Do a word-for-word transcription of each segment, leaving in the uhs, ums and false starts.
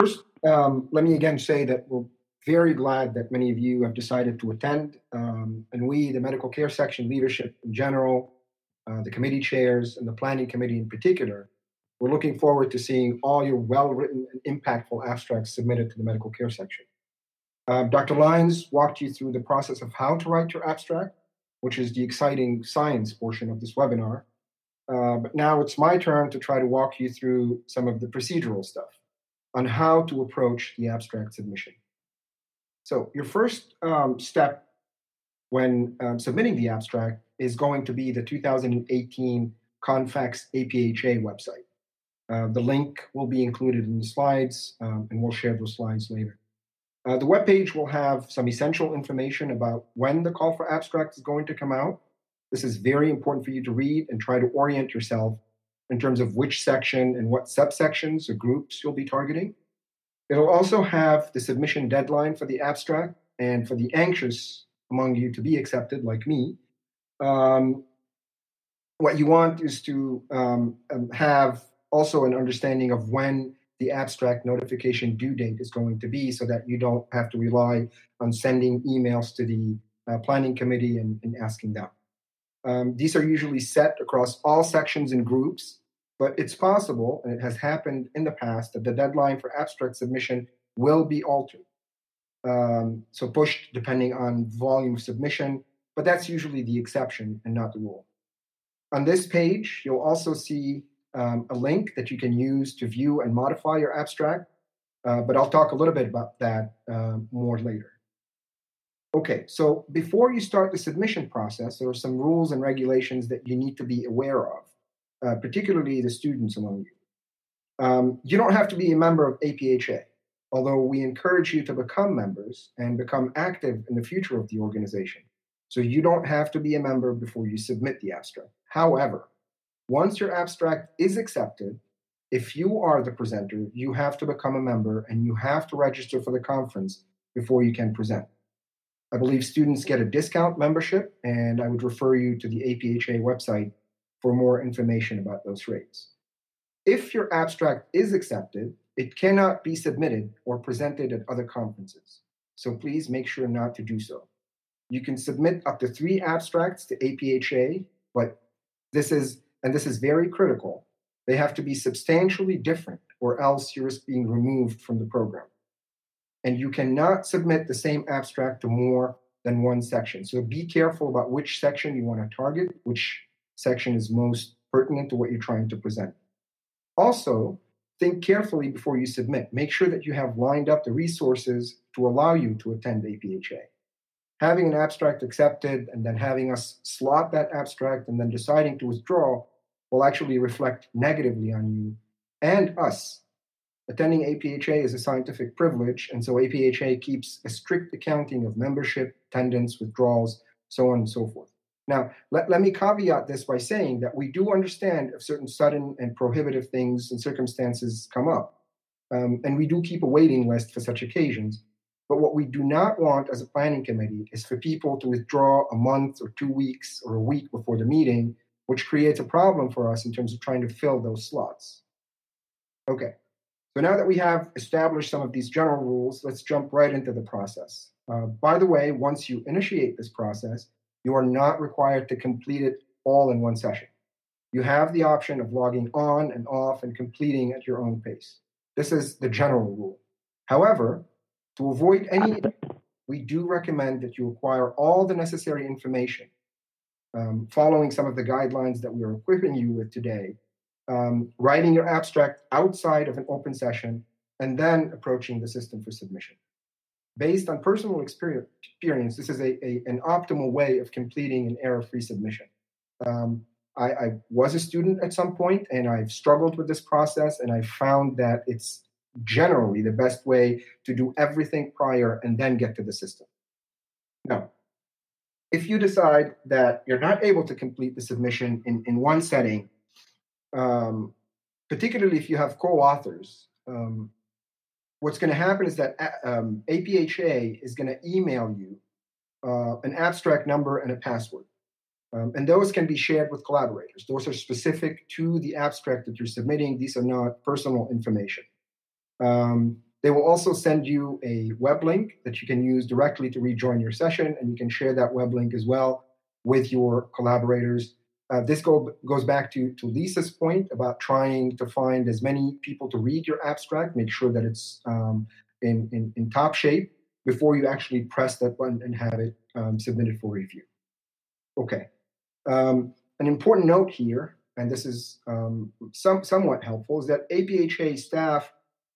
Um, let me again say that we're very glad that many of you have decided to attend. Um, and we, the medical care section leadership in general, uh, the committee chairs, and the planning committee in particular, we're looking forward to seeing all your well-written and impactful abstracts submitted to the medical care section. Uh, Doctor Lyons walked you through the process of how to write your abstract, which is the exciting science portion of this webinar. Uh, but now it's my turn to try to walk you through some of the procedural stuff on how to approach the abstract submission. So your first um, step when um, submitting the abstract is going to be the two thousand eighteen Confax A P H A website. Uh, the link will be included in the slides, um, and we'll share those slides later. Uh, the webpage will have some essential information about when the call for abstract is going to come out. This is very important for you to read and try to orient yourself in terms of which section and what subsections or groups you'll be targeting. It'll also have the submission deadline for the abstract, and for the anxious among you to be accepted, like me, um, what you want is to um, have also an understanding of when the abstract notification due date is going to be, so that you don't have to rely on sending emails to the uh, planning committee and, and asking them. Um, these are usually set across all sections and groups, but it's possible, and it has happened in the past, that the deadline for abstract submission will be altered. Um, so pushed depending on volume of submission, but that's usually the exception and not the rule. On this page, you'll also see um, a link that you can use to view and modify your abstract, uh, but I'll talk a little bit about that uh, more later. Okay, so before you start the submission process, there are some rules and regulations that you need to be aware of, uh, particularly the students among you. Um, you don't have to be a member of A P H A, although we encourage you to become members and become active in the future of the organization. So you don't have to be a member before you submit the abstract. However, once your abstract is accepted, if you are the presenter, you have to become a member and you have to register for the conference before you can present. I believe students get a discount membership, and I would refer you to the A P H A website for more information about those rates. If your abstract is accepted, it cannot be submitted or presented at other conferences. So please make sure not to do so. You can submit up to three abstracts to A P H A, but this is, and this is very critical, they have to be substantially different, or else you risk being removed from the program. And you cannot submit the same abstract to more than one section. So be careful about which section you want to target, which section is most pertinent to what you're trying to present. Also, think carefully before you submit. Make sure that you have lined up the resources to allow you to attend A P H A. Having an abstract accepted and then having us slot that abstract and then deciding to withdraw will actually reflect negatively on you and us. Attending A P H A is a scientific privilege, and so A P H A keeps a strict accounting of membership, attendance, withdrawals, so on and so forth. Now, let, let me caveat this by saying that we do understand if certain sudden and prohibitive things and circumstances come up, um, and we do keep a waiting list for such occasions. But what we do not want as a planning committee is for people to withdraw a month or two weeks or a week before the meeting, which creates a problem for us in terms of trying to fill those slots. Okay. So now that we have established some of these general rules, let's jump right into the process. Uh, by the way, once you initiate this process, you are not required to complete it all in one session. You have the option of logging on and off and completing at your own pace. This is the general rule. However, to avoid any, we do recommend that you acquire all the necessary information, um, following some of the guidelines that we are equipping you with today. Um, writing your abstract outside of an open session, and then approaching the system for submission. Based on personal experience, this is a, a, an optimal way of completing an error-free submission. Um, I, I was a student at some point, and I've struggled with this process, and I found that it's generally the best way to do everything prior and then get to the system. Now, if you decide that you're not able to complete the submission in, in one setting, Um, particularly if you have co-authors, um, what's going to happen is that um, A P H A is going to email you uh, an abstract number and a password. Um, and those can be shared with collaborators. Those are specific to the abstract that you're submitting. These are not personal information. Um, They will also send you a web link that you can use directly to rejoin your session, and you can share that web link as well with your collaborators. Uh, this go, goes back to, to Lisa's point about trying to find as many people to read your abstract, make sure that it's um, in, in, in top shape before you actually press that button and have it um, submitted for review. Okay. Um, an important note here, and this is um, some, somewhat helpful, is that A P H A staff,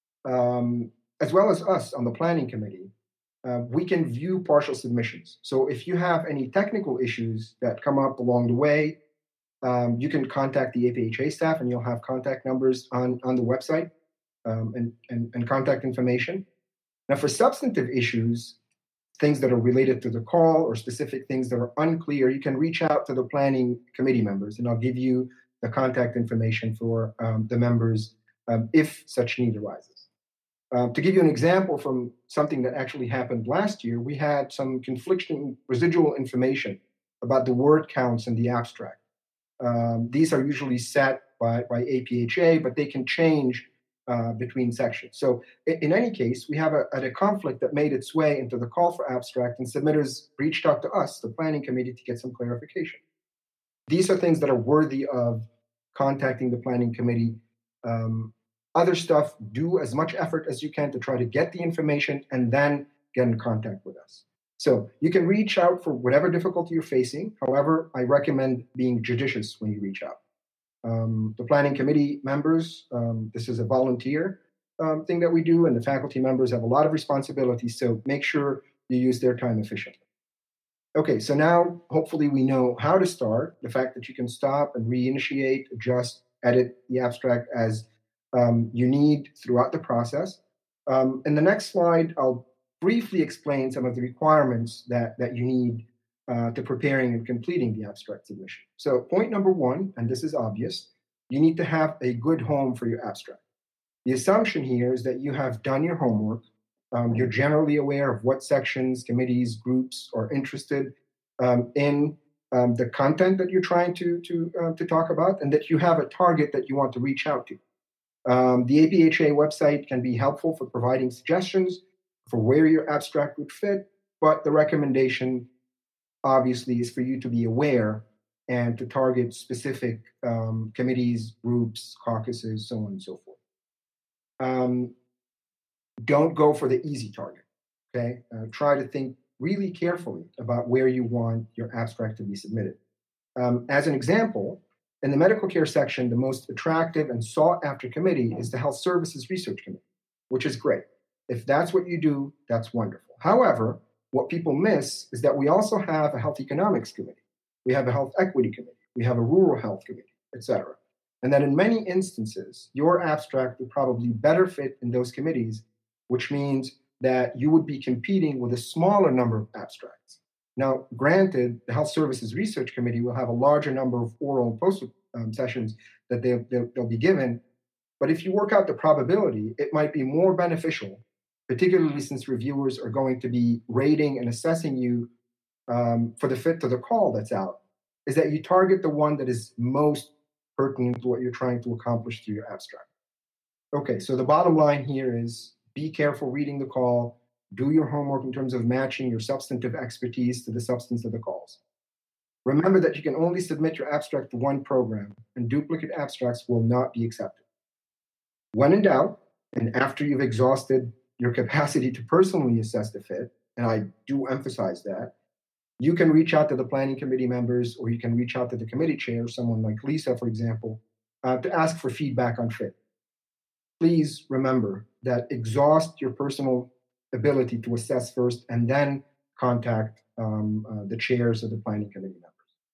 um, as well as us on the planning committee, uh, we can view partial submissions. So if you have any technical issues that come up along the way, um, you can contact the A P H A staff, and you'll have contact numbers on, on the website um, and, and, and contact information. Now, for substantive issues, things that are related to the call or specific things that are unclear, you can reach out to the planning committee members, and I'll give you the contact information for um, the members um, if such need arises. Um, to give you an example from something that actually happened last year, we had some conflicting residual information about the word counts in the abstract. Um, these are usually set by, by A P H A, but they can change uh, between sections. So in, in any case, we have a, a conflict that made its way into the call for abstract, and submitters reached out to us, the planning committee, to get some clarification. These are things that are worthy of contacting the planning committee. Um, other stuff, do as much effort as you can to try to get the information and then get in contact with us. So you can reach out for whatever difficulty you're facing. However, I recommend being judicious when you reach out. Um, the planning committee members, um, this is a volunteer um, thing that we do, and the faculty members have a lot of responsibilities, so make sure you use their time efficiently. Okay, so now hopefully we know how to start, the fact that you can stop and reinitiate, adjust, edit the abstract as um, you need throughout the process. Um, in the next slide, I'll briefly explain some of the requirements that, that you need uh, to preparing and completing the abstract submission. So point number one, and this is obvious, you need to have a good home for your abstract. The assumption here is that you have done your homework. Um, you're generally aware of what sections, committees, groups are interested um, in um, the content that you're trying to, to, uh, to talk about, and that you have a target that you want to reach out to. Um, the A P H A website can be helpful for providing suggestions for where your abstract would fit, but the recommendation obviously is for you to be aware and to target specific um, committees, groups, caucuses, so on and so forth. Um, don't go for the easy target, okay? Uh, try to think really carefully about where you want your abstract to be submitted. Um, as an example, in the medical care section, the most attractive and sought after committee is the Health Services Research Committee, which is great. If that's what you do, that's wonderful. However, what people miss is that we also have a Health Economics Committee. We have a Health Equity Committee. We have a Rural Health Committee, et cetera. And that in many instances, your abstract would probably better fit in those committees, which means that you would be competing with a smaller number of abstracts. Now, granted, the Health Services Research Committee will have a larger number of oral and poster um, sessions that they'll, they'll, they'll be given, but if you work out the probability, it might be more beneficial, particularly since reviewers are going to be rating and assessing you um, for the fit to the call that's out, is that you target the one that is most pertinent to what you're trying to accomplish through your abstract. Okay, so the bottom line here is be careful reading the call, do your homework in terms of matching your substantive expertise to the substance of the calls. Remember that you can only submit your abstract to one program, and duplicate abstracts will not be accepted. When in doubt, and after you've exhausted your capacity to personally assess the fit, and I do emphasize that, you can reach out to the planning committee members, or you can reach out to the committee chair, someone like Lisa, for example, uh, to ask for feedback on fit. Please remember that exhaust your personal ability to assess first, and then contact um, uh, the chairs of the planning committee members.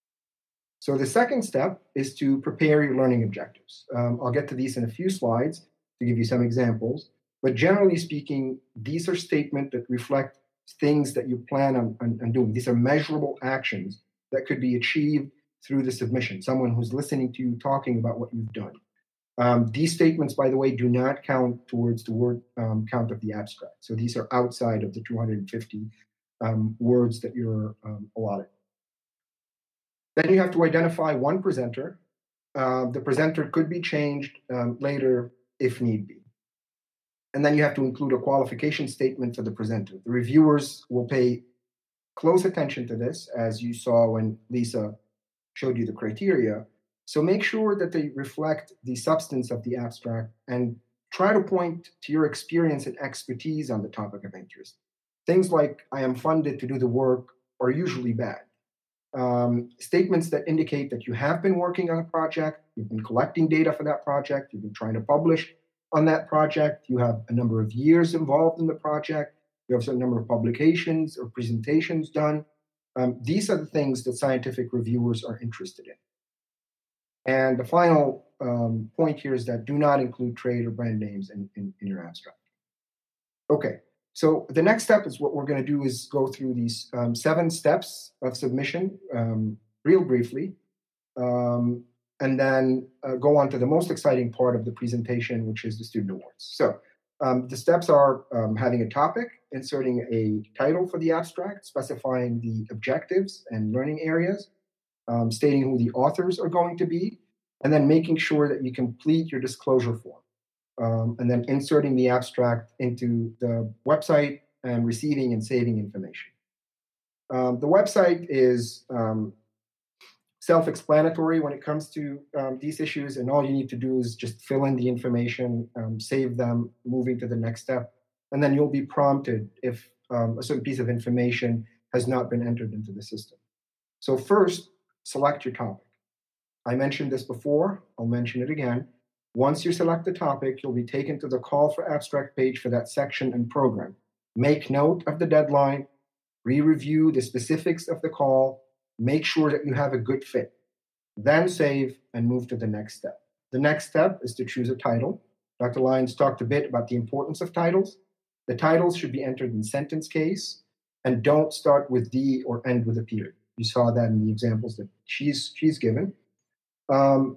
So the second step is to prepare your learning objectives. Um, I'll get to these in a few slides to give you some examples, but generally speaking, these are statements that reflect things that you plan on, on, on doing. These are measurable actions that could be achieved through the submission, someone who's listening to you talking about what you've done. Um, these statements, by the way, do not count towards the word um, count of the abstract. So these are outside of the two hundred fifty um, words that you're um, allotted. Then you have to identify one presenter. Uh, the presenter could be changed um, later if need be. And then you have to include a qualification statement for the presenter. The reviewers will pay close attention to this, as you saw when Lisa showed you the criteria. So make sure that they reflect the substance of the abstract and try to point to your experience and expertise on the topic of interest. Things like, I am funded to do the work, are usually bad. Um, statements that indicate that you have been working on a project, you've been collecting data for that project, you've been trying to publish on that project, you have a number of years involved in the project, you have a certain number of publications or presentations done. Um, these are the things that scientific reviewers are interested in. And the final um, point here is that do not include trade or brand names in, in, in your abstract. Okay, so the next step is what we're going to do is go through these um, seven steps of submission um, real briefly, um, and then uh, go on to the most exciting part of the presentation, which is the student awards. So um, the steps are um, having a topic, inserting a title for the abstract, specifying the objectives and learning areas, um, stating who the authors are going to be, and then making sure that you complete your disclosure form, um, and then inserting the abstract into the website and receiving and saving information. Um, the website is um, self-explanatory when it comes to um, these issues, and all you need to do is just fill in the information, um, save them, moving to the next step, and then you'll be prompted if um, a certain piece of information has not been entered into the system. So first, select your topic. I mentioned this before, I'll mention it again. Once you select the topic, you'll be taken to the call for abstract page for that section and program. Make note of the deadline, re-review the specifics of the call, make sure that you have a good fit, then save and move to the next step. The next step is to choose a title. Doctor Lyons talked a bit about the importance of titles. The titles should be entered in sentence case and don't start with the or end with a period. You saw that in the examples that she's, she's given. Um,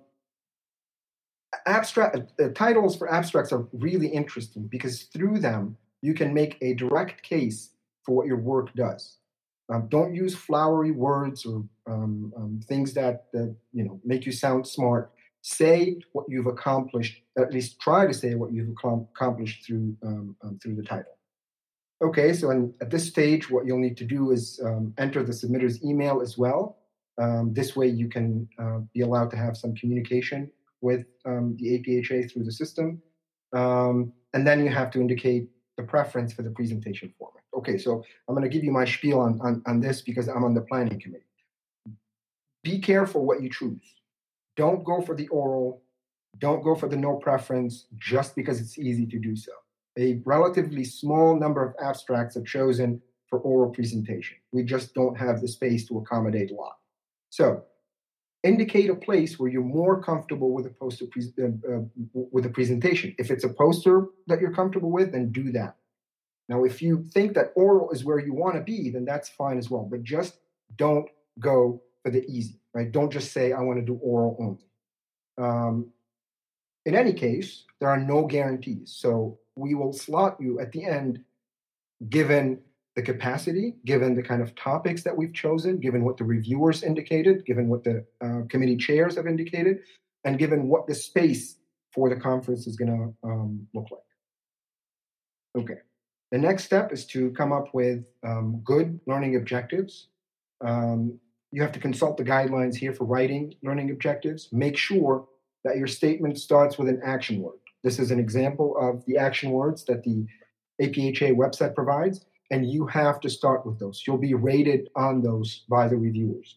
abstract uh, titles for abstracts are really interesting because through them, you can make a direct case for what your work does. Um, don't use flowery words or um, um, things that, that you know make you sound smart. Say what you've accomplished. At least try to say what you've accomplished through um, um, through the title. Okay, so in, at this stage, what you'll need to do is um, enter the submitter's email as well. Um, this way, you can uh, be allowed to have some communication with um, the A P H A through the system, um, and then you have to indicate the preference for the presentation format. Okay, so I'm going to give you my spiel on, on, on this because I'm on the planning committee. Be careful what you choose. Don't go for the oral. Don't go for the no preference just because it's easy to do so. A relatively small number of abstracts are chosen for oral presentation. We just don't have the space to accommodate a lot. So indicate a place where you're more comfortable with a poster pre uh, uh, with a presentation. If it's a poster that you're comfortable with, then do that. Now, if you think that oral is where you want to be, then that's fine as well. But just don't go for the easy, right? Don't just say, I want to do oral only. Um, in any case, there are no guarantees. So we will slot you at the end, given the capacity, given the kind of topics that we've chosen, given what the reviewers indicated, given what the uh, committee chairs have indicated, and given what the space for the conference is going to um, look like. Okay. The next step is to come up with um, good learning objectives. Um, you have to consult the guidelines here for writing learning objectives. Make sure that your statement starts with an action word. This is an example of the action words that the A P H A website provides, and you have to start with those. You'll be rated on those by the reviewers.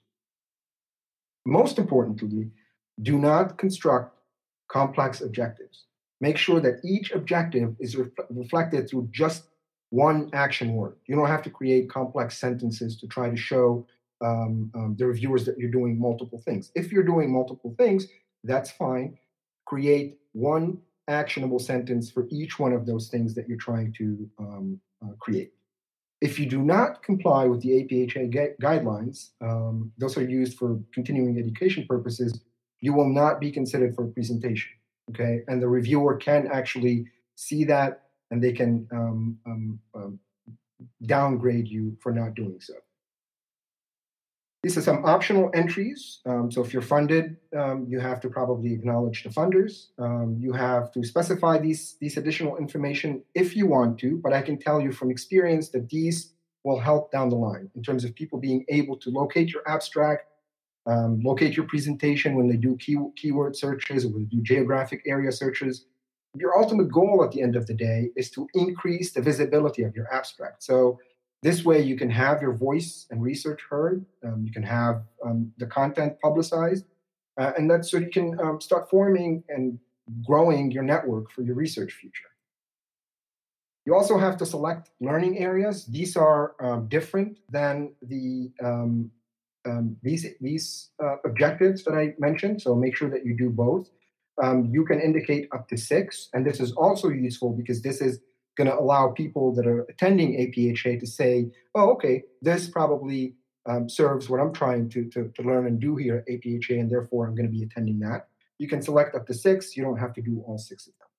Most importantly, do not construct complex objectives. Make sure that each objective is ref reflected through just one action word. You don't have to create complex sentences to try to show um, um, the reviewers that you're doing multiple things. If you're doing multiple things, that's fine. Create one actionable sentence for each one of those things that you're trying to um, uh, create. If you do not comply with the A P H A gu guidelines, um, those are used for continuing education purposes, you will not be considered for a presentation, okay? And the reviewer can actually see that, and they can um, um, um, downgrade you for not doing so. These are some optional entries. Um, so if you're funded, um, you have to probably acknowledge the funders. Um, you have to specify these, these additional information if you want to, but I can tell you from experience that these will help down the line in terms of people being able to locate your abstract, um, locate your presentation when they do key, keyword searches or when they do geographic area searches. Your ultimate goal at the end of the day is to increase the visibility of your abstract. So this way you can have your voice and research heard, um, you can have um, the content publicized, uh, and that's so you can um, start forming and growing your network for your research future. You also have to select learning areas. These are um, different than the um, um, these, these uh, objectives that I mentioned, so make sure that you do both. Um, you can indicate up to six, and this is also useful because this is going to allow people that are attending A P H A to say, oh, okay, this probably um, serves what I'm trying to, to, to learn and do here at A P H A, and therefore I'm going to be attending that. You can select up to six. You don't have to do all six of them.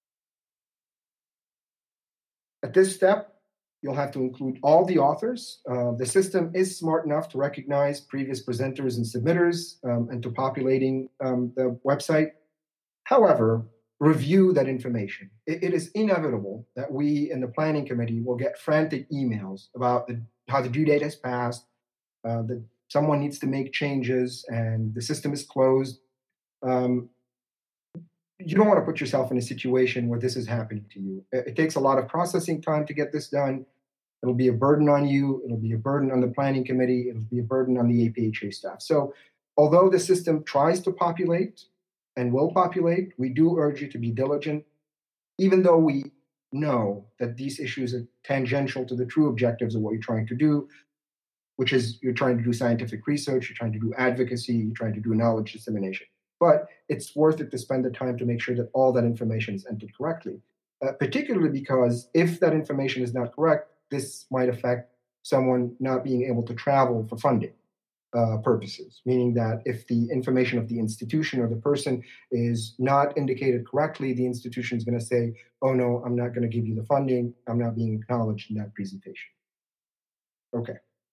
At this step, you'll have to include all the authors. Uh, the system is smart enough to recognize previous presenters and submitters um, and to populating um, the website. However, review that information. It, it is inevitable that we in the planning committee will get frantic emails about the, how the due date has passed, uh, that someone needs to make changes and the system is closed. Um, you don't want to put yourself in a situation where this is happening to you. It, it takes a lot of processing time to get this done. It'll be a burden on you. It'll be a burden on the planning committee. It'll be a burden on the A P H A staff. So although the system tries to populate and will populate, we do urge you to be diligent, even though we know that these issues are tangential to the true objectives of what you're trying to do, which is you're trying to do scientific research, you're trying to do advocacy, you're trying to do knowledge dissemination. But it's worth it to spend the time to make sure that all that information is entered correctly, uh, particularly because if that information is not correct, this might affect someone not being able to travel for funding uh, purposes, meaning that if the information of the institution or the person is not indicated correctly, the institution is going to say, oh no, I'm not going to give you the funding, I'm not being acknowledged in that presentation. Okay.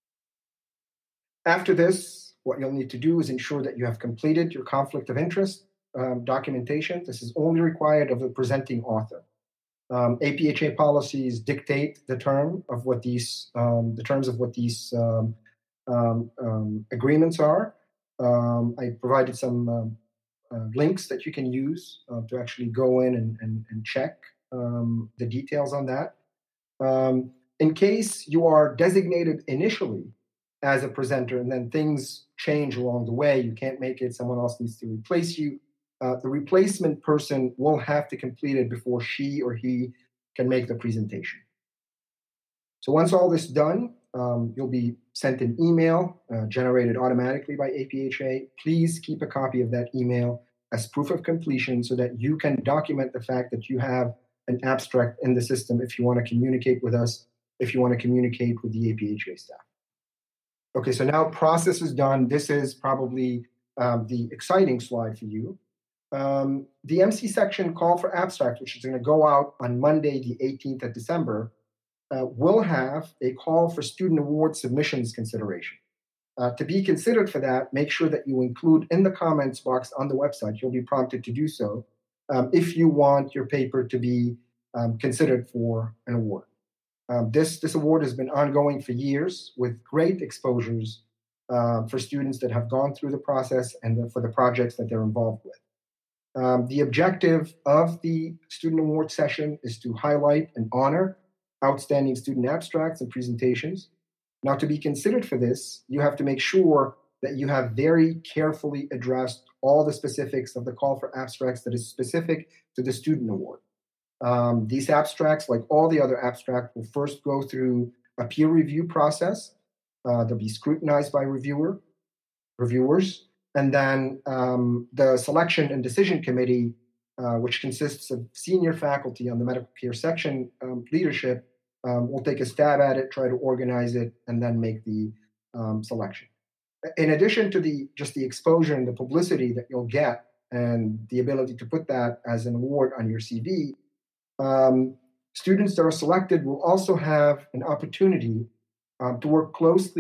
After this, what you'll need to do is ensure that you have completed your conflict of interest um, documentation. This is only required of the presenting author. Um, A P H A policies dictate the term of what these, um, the terms of what these um, um, um, agreements are. Um, I provided some um, uh, links that you can use uh, to actually go in and, and, and check um, the details on that. Um, in case you are designated initially as a presenter and then things change along the way, you can't make it, someone else needs to replace you, uh, the replacement person will have to complete it before she or he can make the presentation. So once all this is done, um, you'll be sent an email uh, generated automatically by A P H A. Please keep a copy of that email as proof of completion so that you can document the fact that you have an abstract in the system if you want to communicate with us, if you want to communicate with the A P H A staff. Okay, so now process is done. This is probably um, the exciting slide for you. Um, the M C section call for abstract, which is going to go out on Monday, the eighteenth of December, uh, will have a call for student award submissions consideration. Uh, to be considered for that, make sure that you include in the comments box on the website, you'll be prompted to do so, um, if you want your paper to be um, considered for an award. Um, this, this award has been ongoing for years with great exposures uh, for students that have gone through the process and the, for the projects that they're involved with. Um, the objective of the student award session is to highlight and honor outstanding student abstracts and presentations. Now, to be considered for this, you have to make sure that you have very carefully addressed all the specifics of the call for abstracts that is specific to the student award. Um, these abstracts, like all the other abstracts, will first go through a peer review process. Uh, they'll be scrutinized by reviewer, reviewers, and then um, the selection and decision committee, uh, which consists of senior faculty on the medical care section um, leadership, um, will take a stab at it, try to organize it, and then make the um, selection. In addition to the just the exposure and the publicity that you'll get and the ability to put that as an award on your C V, Um, students that are selected will also have an opportunity um, to work closely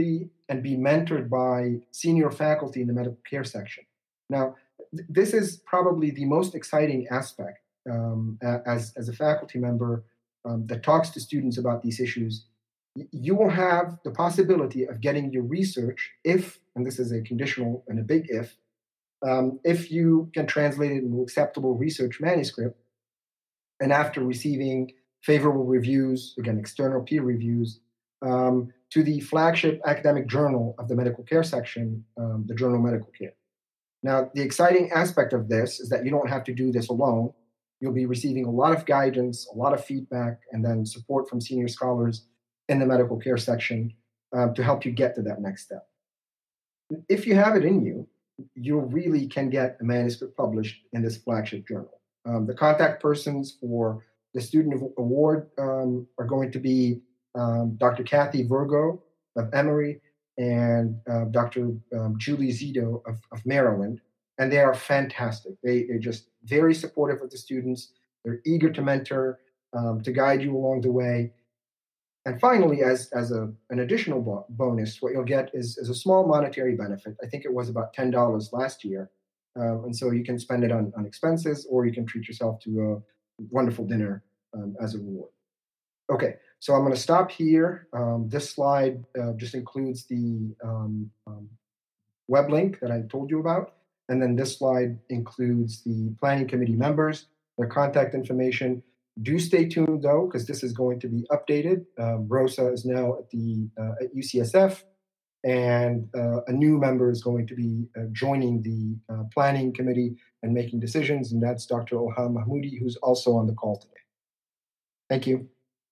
and be mentored by senior faculty in the medical care section. Now, th- this is probably the most exciting aspect um, as, as a faculty member um, that talks to students about these issues. You will have the possibility of getting your research if, and this is a conditional and a big if, um, if you can translate it into acceptable research manuscript, and after receiving favorable reviews, again, external peer reviews, um, to the flagship academic journal of the medical care section, um, the Journal of Medical Care. Now, the exciting aspect of this is that you don't have to do this alone. You'll be receiving a lot of guidance, a lot of feedback, and then support from senior scholars in the medical care section um, to help you get to that next step. If you have it in you, you really can get a manuscript published in this flagship journal. Um, the contact persons for the Student Award um, are going to be um, Doctor Kathy Virgo of Emory and uh, Doctor Um, Julie Zito of, of Maryland. And they are fantastic. They, they're just very supportive of the students. They're eager to mentor, um, to guide you along the way. And finally, as, as a, an additional bo- bonus, what you'll get is, is a small monetary benefit. I think it was about ten dollars last year. Um, and so you can spend it on, on expenses, or you can treat yourself to a wonderful dinner um, as a reward. Okay, so I'm going to stop here. Um, this slide uh, just includes the um, um, web link that I told you about. And then this slide includes the planning committee members, their contact information. Do stay tuned though, because this is going to be updated. Um, Rosa is now at the uh, at U C S F, and uh, a new member is going to be uh, joining the uh, planning committee and making decisions, and that's Doctor Ilham Mahmoudi, who's also on the call today. Thank you.